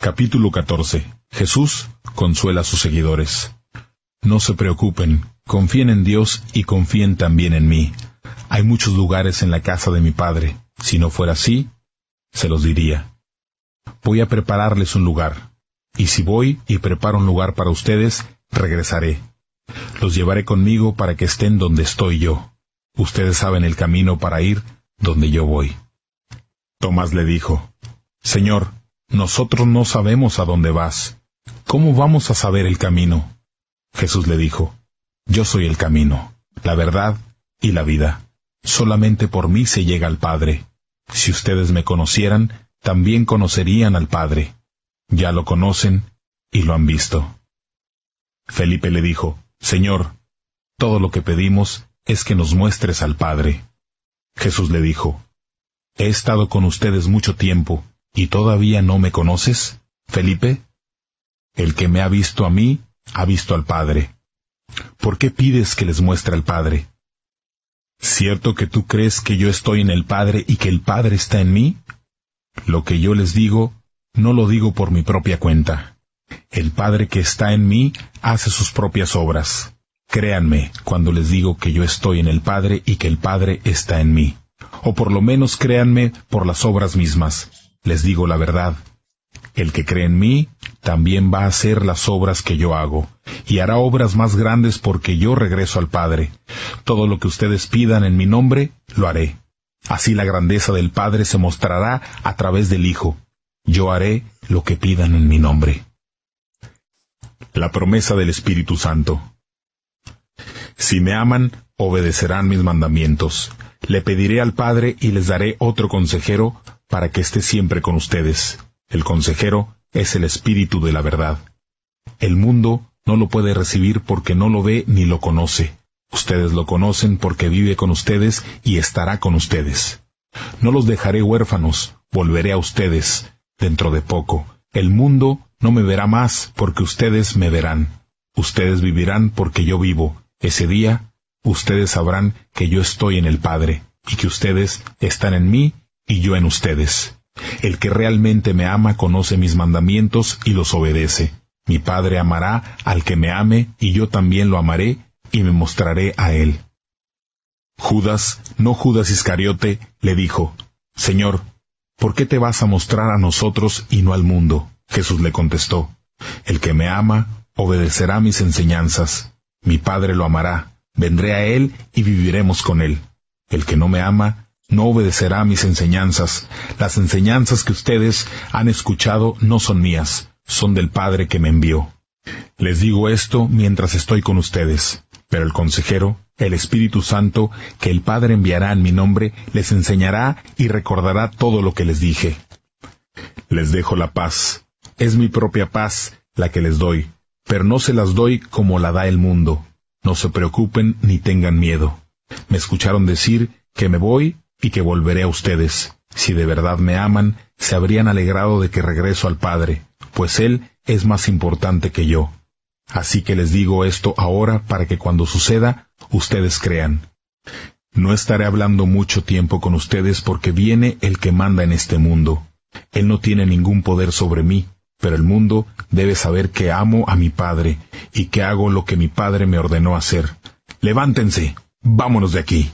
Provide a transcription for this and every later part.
Capítulo 14. Jesús consuela a sus seguidores. No se preocupen, confíen en Dios y confíen también en mí. Hay muchos lugares en la casa de mi Padre. Si no fuera así, se los diría. Voy a prepararles un lugar. Y si voy y preparo un lugar para ustedes, regresaré. Los llevaré conmigo para que estén donde estoy yo. Ustedes saben el camino para ir donde yo voy. Tomás le dijo: Señor, nosotros no sabemos a dónde vas. ¿Cómo vamos a saber el camino? Jesús le dijo: Yo soy el camino, la verdad y la vida. Solamente por mí se llega al Padre. Si ustedes me conocieran, también conocerían al Padre. Ya lo conocen y lo han visto. Felipe le dijo: Señor, todo lo que pedimos es que nos muestres al Padre. Jesús le dijo: He estado con ustedes mucho tiempo, ¿y todavía no me conoces, Felipe? El que me ha visto a mí, ha visto al Padre. ¿Por qué pides que les muestre al Padre? ¿Cierto que tú crees que yo estoy en el Padre y que el Padre está en mí? Lo que yo les digo, no lo digo por mi propia cuenta. El Padre que está en mí hace sus propias obras. Créanme cuando les digo que yo estoy en el Padre y que el Padre está en mí. O por lo menos créanme por las obras mismas. Les digo la verdad. El que cree en mí, también va a hacer las obras que yo hago, y hará obras más grandes porque yo regreso al Padre. Todo lo que ustedes pidan en mi nombre, lo haré. Así la grandeza del Padre se mostrará a través del Hijo. Yo haré lo que pidan en mi nombre. La promesa del Espíritu Santo. Si me aman, obedecerán mis mandamientos. Le pediré al Padre y les daré otro consejero para que esté siempre con ustedes. El consejero es el Espíritu de la verdad. El mundo no lo puede recibir porque no lo ve ni lo conoce. Ustedes lo conocen porque vive con ustedes y estará con ustedes. No los dejaré huérfanos, volveré a ustedes dentro de poco. El mundo no me verá más porque ustedes me verán. Ustedes vivirán porque yo vivo. Ese día, ustedes sabrán que yo estoy en el Padre, y que ustedes están en mí y yo en ustedes. El que realmente me ama conoce mis mandamientos y los obedece. Mi Padre amará al que me ame, y yo también lo amaré, y me mostraré a él. Judas, no Judas Iscariote, le dijo: Señor, ¿por qué te vas a mostrar a nosotros y no al mundo? Jesús le contestó: El que me ama, obedecerá mis enseñanzas. Mi Padre lo amará, vendré a él y viviremos con él. El que no me ama, no obedecerá mis enseñanzas. Las enseñanzas que ustedes han escuchado no son mías, son del Padre que me envió. Les digo esto mientras estoy con ustedes, pero el consejero, el Espíritu Santo, que el Padre enviará en mi nombre, les enseñará y recordará todo lo que les dije. Les dejo la paz. Es mi propia paz la que les doy, pero no se las doy como la da el mundo. No se preocupen ni tengan miedo. Me escucharon decir que me voy y que volveré a ustedes. Si de verdad me aman, se habrían alegrado de que regreso al Padre, pues Él es más importante que yo. Así que les digo esto ahora para que cuando suceda, ustedes crean. No estaré hablando mucho tiempo con ustedes porque viene el que manda en este mundo. Él no tiene ningún poder sobre mí, pero el mundo debe saber que amo a mi Padre y que hago lo que mi Padre me ordenó hacer. Levántense, vámonos de aquí.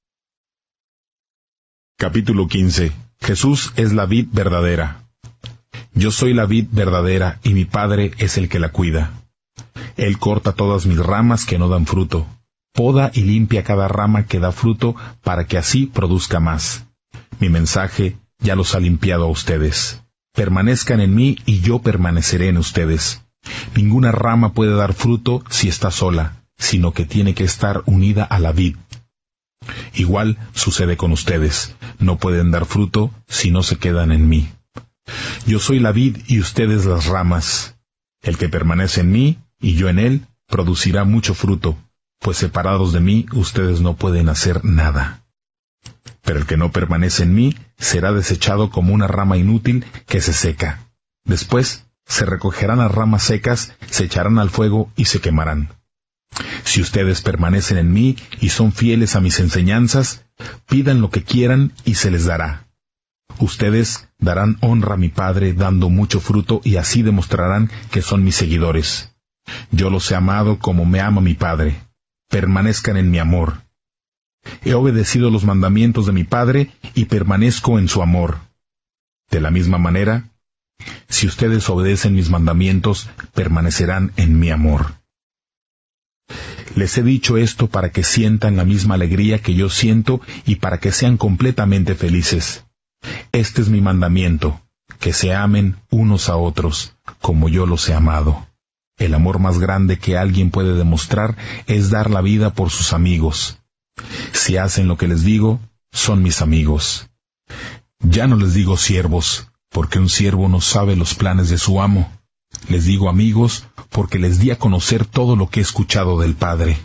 Capítulo 15. Jesús es la vid verdadera. Yo soy la vid verdadera y mi Padre es el que la cuida. Él corta todas mis ramas que no dan fruto. Poda y limpia cada rama que da fruto para que así produzca más. Mi mensaje ya los ha limpiado a ustedes. Permanezcan en mí y yo permaneceré en ustedes. Ninguna rama puede dar fruto si está sola, sino que tiene que estar unida a la vid. Igual sucede con ustedes. No pueden dar fruto si no se quedan en mí. Yo soy la vid y ustedes las ramas. El que permanece en mí y yo en él producirá mucho fruto, pues separados de mí ustedes no pueden hacer nada. Pero el que no permanece en mí será desechado como una rama inútil que se seca. Después se recogerán las ramas secas, se echarán al fuego y se quemarán. Si ustedes permanecen en mí y son fieles a mis enseñanzas, pidan lo que quieran y se les dará. Ustedes darán honra a mi Padre dando mucho fruto y así demostrarán que son mis seguidores. Yo los he amado como me ama mi Padre. Permanezcan en mi amor. He obedecido los mandamientos de mi Padre y permanezco en su amor. De la misma manera, si ustedes obedecen mis mandamientos, permanecerán en mi amor. Les he dicho esto para que sientan la misma alegría que yo siento y para que sean completamente felices. Este es mi mandamiento, que se amen unos a otros, como yo los he amado. El amor más grande que alguien puede demostrar es dar la vida por sus amigos. Si hacen lo que les digo, son mis amigos. Ya no les digo siervos, porque un siervo no sabe los planes de su amo. Les digo amigos, porque les di a conocer todo lo que he escuchado del Padre.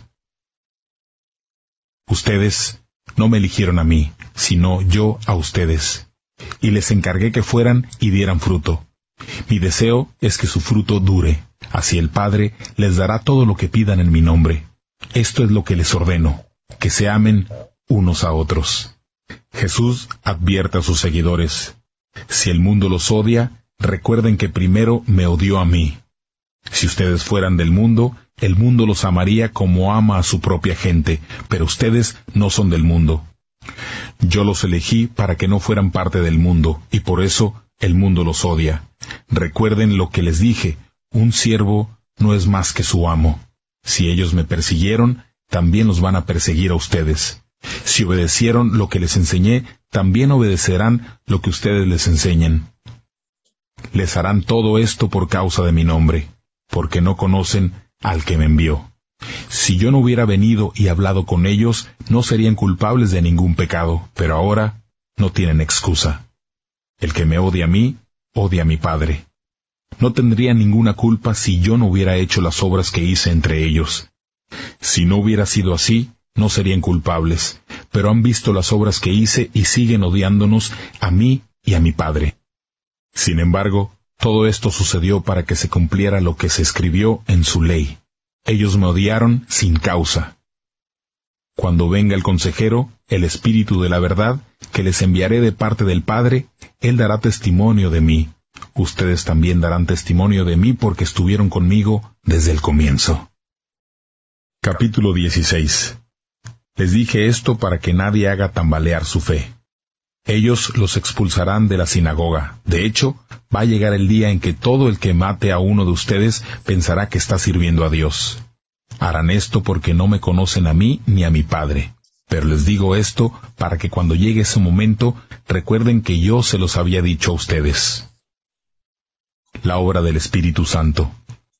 Ustedes no me eligieron a mí, sino yo a ustedes, y les encargué que fueran y dieran fruto. Mi deseo es que su fruto dure, así el Padre les dará todo lo que pidan en mi nombre. Esto es lo que les ordeno, que se amen unos a otros. Jesús advierte a sus seguidores: si el mundo los odia, recuerden que primero me odió a mí. Si ustedes fueran del mundo, el mundo los amaría como ama a su propia gente, pero ustedes no son del mundo. Yo los elegí para que no fueran parte del mundo, y por eso el mundo los odia. Recuerden lo que les dije: un siervo no es más que su amo. Si ellos me persiguieron, también los van a perseguir a ustedes. Si obedecieron lo que les enseñé, también obedecerán lo que ustedes les enseñen. Les harán todo esto por causa de mi nombre, porque no conocen al que me envió. Si yo no hubiera venido y hablado con ellos, no serían culpables de ningún pecado, pero ahora no tienen excusa. El que me odia a mí, odia a mi Padre. No tendría ninguna culpa si yo no hubiera hecho las obras que hice entre ellos. Si no hubiera sido así, no serían culpables, pero han visto las obras que hice y siguen odiándonos a mí y a mi Padre. Sin embargo, todo esto sucedió para que se cumpliera lo que se escribió en su ley. Ellos me odiaron sin causa. Cuando venga el consejero, el Espíritu de la verdad, que les enviaré de parte del Padre, Él dará testimonio de mí. Ustedes también darán testimonio de mí porque estuvieron conmigo desde el comienzo. Capítulo 16. Les dije esto para que nadie haga tambalear su fe. Ellos los expulsarán de la sinagoga. De hecho, va a llegar el día en que todo el que mate a uno de ustedes pensará que está sirviendo a Dios. Harán esto porque no me conocen a mí ni a mi Padre. Pero les digo esto para que cuando llegue ese momento recuerden que yo se los había dicho a ustedes. La obra del Espíritu Santo.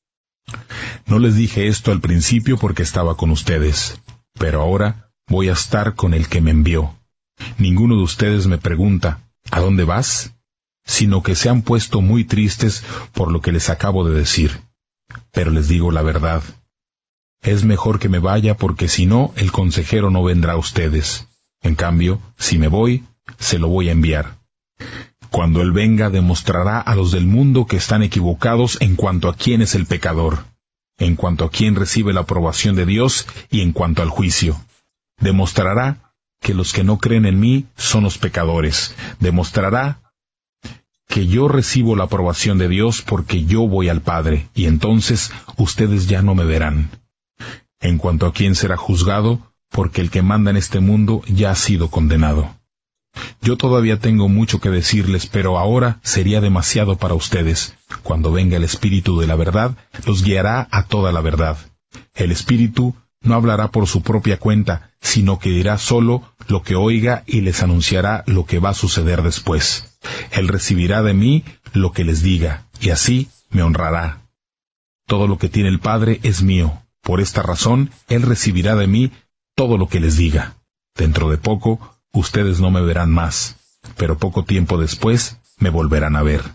No les dije esto al principio porque estaba con ustedes, pero ahora voy a estar con el que me envió. Ninguno de ustedes me pregunta, ¿a dónde vas? Sino que se han puesto muy tristes por lo que les acabo de decir. Pero les digo la verdad. Es mejor que me vaya porque si no, el consejero no vendrá a ustedes. En cambio, si me voy, se lo voy a enviar. Cuando Él venga, demostrará a los del mundo que están equivocados en cuanto a quién es el pecador, en cuanto a quién recibe la aprobación de Dios y en cuanto al juicio. Demostrará que los que no creen en mí son los pecadores. Demostrará que yo recibo la aprobación de Dios porque yo voy al Padre, y entonces ustedes ya no me verán. En cuanto a quién será juzgado, porque el que manda en este mundo ya ha sido condenado. Yo todavía tengo mucho que decirles, pero ahora sería demasiado para ustedes. Cuando venga el Espíritu de la verdad, los guiará a toda la verdad. El Espíritu no hablará por su propia cuenta, sino que dirá solo lo que oiga y les anunciará lo que va a suceder después. Él recibirá de mí lo que les diga, y así me honrará. Todo lo que tiene el Padre es mío. Por esta razón, Él recibirá de mí todo lo que les diga. Dentro de poco, ustedes no me verán más, pero poco tiempo después me volverán a ver.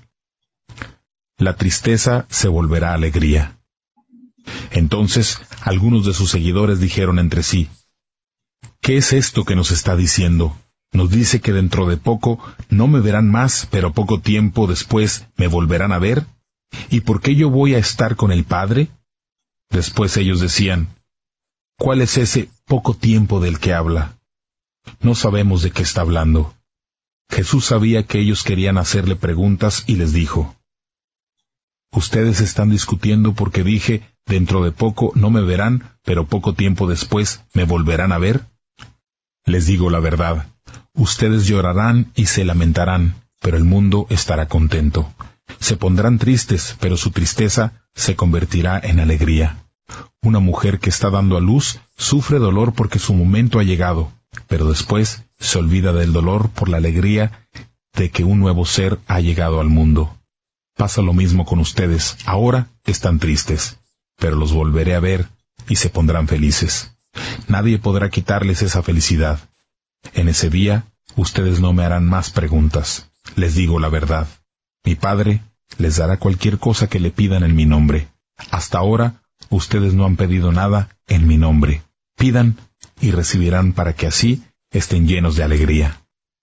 La tristeza se volverá alegría. Entonces, algunos de sus seguidores dijeron entre sí, ¿qué es esto que nos está diciendo? Nos dice que dentro de poco no me verán más, pero poco tiempo después me volverán a ver. ¿Y por qué yo voy a estar con el Padre? Después ellos decían, ¿cuál es ese poco tiempo del que habla? No sabemos de qué está hablando. Jesús sabía que ellos querían hacerle preguntas y les dijo: «Ustedes están discutiendo porque dije, dentro de poco no me verán, pero poco tiempo después me volverán a ver. Les digo la verdad, ustedes llorarán y se lamentarán, pero el mundo estará contento. Se pondrán tristes, pero su tristeza se convertirá en alegría. Una mujer que está dando a luz sufre dolor porque su momento ha llegado, pero después se olvida del dolor por la alegría de que un nuevo ser ha llegado al mundo. Pasa lo mismo con ustedes. Ahora están tristes, pero los volveré a ver y se pondrán felices. Nadie podrá quitarles esa felicidad. En ese día, ustedes no me harán más preguntas. Les digo la verdad. Mi Padre les dará cualquier cosa que le pidan en mi nombre. Hasta ahora, ustedes no han pedido nada en mi nombre. Pidan y recibirán para que así estén llenos de alegría».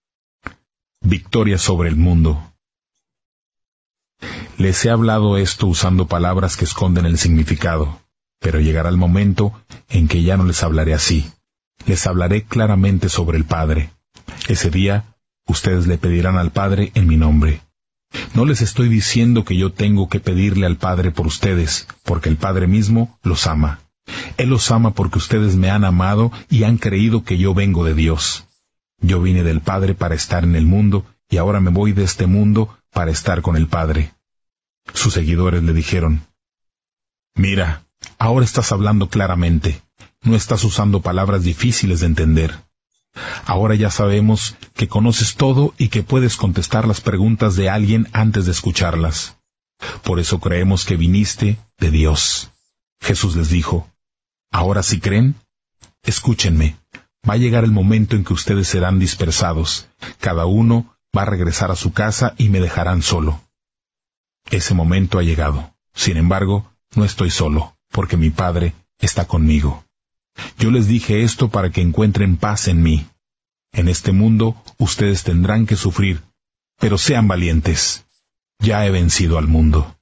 Victoria sobre el mundo. Les he hablado esto usando palabras que esconden el significado, pero llegará el momento en que ya no les hablaré así. Les hablaré claramente sobre el Padre. Ese día, ustedes le pedirán al Padre en mi nombre. No les estoy diciendo que yo tengo que pedirle al Padre por ustedes, porque el Padre mismo los ama. Él los ama porque ustedes me han amado y han creído que yo vengo de Dios. Yo vine del Padre para estar en el mundo, y ahora me voy de este mundo para estar con el Padre. Sus seguidores le dijeron: «Mira, ahora estás hablando claramente. No estás usando palabras difíciles de entender. Ahora ya sabemos que conoces todo y que puedes contestar las preguntas de alguien antes de escucharlas. Por eso creemos que viniste de Dios». Jesús les dijo: «¿Ahora sí creen? Escúchenme. Va a llegar el momento en que ustedes serán dispersados. Cada uno va a regresar a su casa y me dejarán solo. Ese momento ha llegado. Sin embargo, no estoy solo, porque mi Padre está conmigo. Yo les dije esto para que encuentren paz en mí. En este mundo ustedes tendrán que sufrir, pero sean valientes. Ya he vencido al mundo».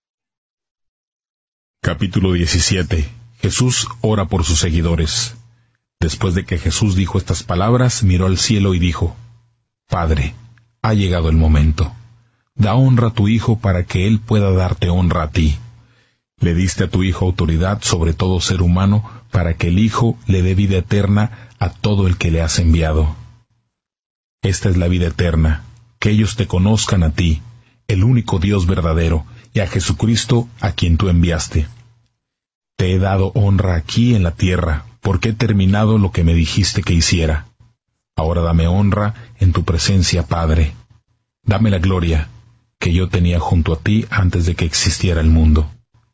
Capítulo 17. Jesús ora por sus seguidores. Después de que Jesús dijo estas palabras, miró al cielo y dijo: «Padre, ha llegado el momento. Da honra a tu Hijo para que Él pueda darte honra a ti. Le diste a tu Hijo autoridad sobre todo ser humano para que el Hijo le dé vida eterna a todo el que le has enviado. Esta es la vida eterna, que ellos te conozcan a ti, el único Dios verdadero, y a Jesucristo a quien tú enviaste. Te he dado honra aquí en la tierra, porque he terminado lo que me dijiste que hiciera. Ahora dame honra en tu presencia, Padre. Dame la gloria que yo tenía junto a ti antes de que existiera el mundo.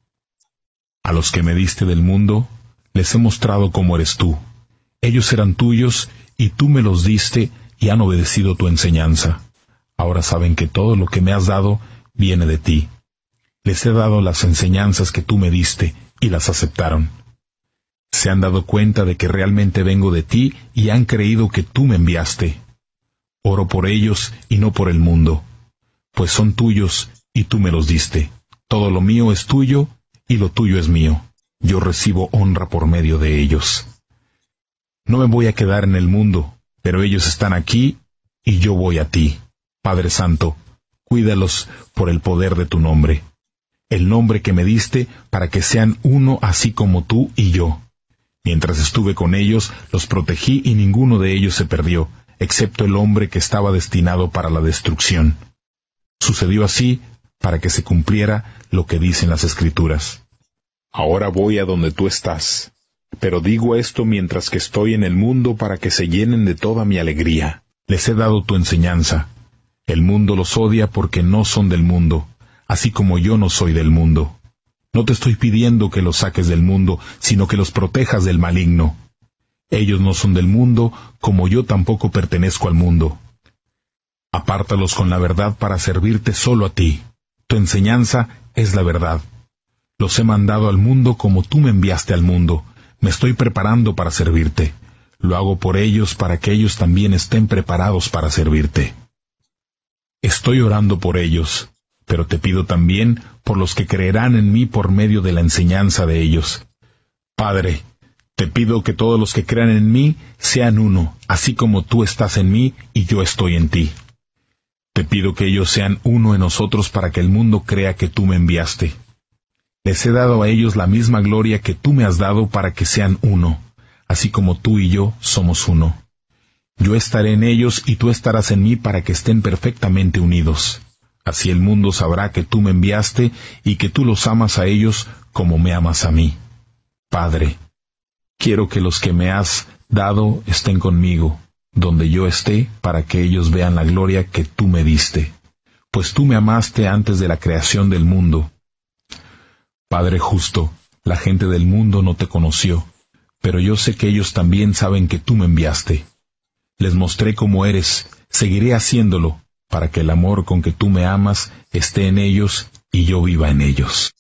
A los que me diste del mundo, les he mostrado cómo eres tú. Ellos eran tuyos, y tú me los diste, y han obedecido tu enseñanza. Ahora saben que todo lo que me has dado viene de ti. Les he dado las enseñanzas que tú me diste, y las aceptaron. Se han dado cuenta de que realmente vengo de ti, y han creído que tú me enviaste. Oro por ellos y no por el mundo, pues son tuyos y tú me los diste. Todo lo mío es tuyo y lo tuyo es mío. Yo recibo honra por medio de ellos. No me voy a quedar en el mundo, pero ellos están aquí y yo voy a ti. Padre Santo, cuídalos por el poder de tu nombre, el nombre que me diste para que sean uno así como tú y yo. Mientras estuve con ellos, los protegí y ninguno de ellos se perdió, excepto el hombre que estaba destinado para la destrucción. Sucedió así para que se cumpliera lo que dicen las Escrituras. Ahora voy a donde tú estás, pero digo esto mientras que estoy en el mundo para que se llenen de toda mi alegría. Les he dado tu enseñanza. El mundo los odia porque no son del mundo, así como yo no soy del mundo. No te estoy pidiendo que los saques del mundo, sino que los protejas del maligno. Ellos no son del mundo, como yo tampoco pertenezco al mundo. Apártalos con la verdad para servirte solo a ti. Tu enseñanza es la verdad. Los he mandado al mundo como tú me enviaste al mundo. Me estoy preparando para servirte. Lo hago por ellos para que ellos también estén preparados para servirte. Estoy orando por ellos, pero te pido también por los que creerán en mí por medio de la enseñanza de ellos. Padre, te pido que todos los que crean en mí sean uno, así como tú estás en mí y yo estoy en ti. Te pido que ellos sean uno en nosotros para que el mundo crea que tú me enviaste. Les he dado a ellos la misma gloria que tú me has dado para que sean uno, así como tú y yo somos uno. Yo estaré en ellos y tú estarás en mí para que estén perfectamente unidos. Así el mundo sabrá que tú me enviaste y que tú los amas a ellos como me amas a mí. Padre, quiero que los que me has dado estén conmigo, donde yo esté, para que ellos vean la gloria que tú me diste, pues tú me amaste antes de la creación del mundo. Padre justo, la gente del mundo no te conoció, pero yo sé que ellos también saben que tú me enviaste. Les mostré cómo eres, seguiré haciéndolo, para que el amor con que tú me amas esté en ellos y yo viva en ellos.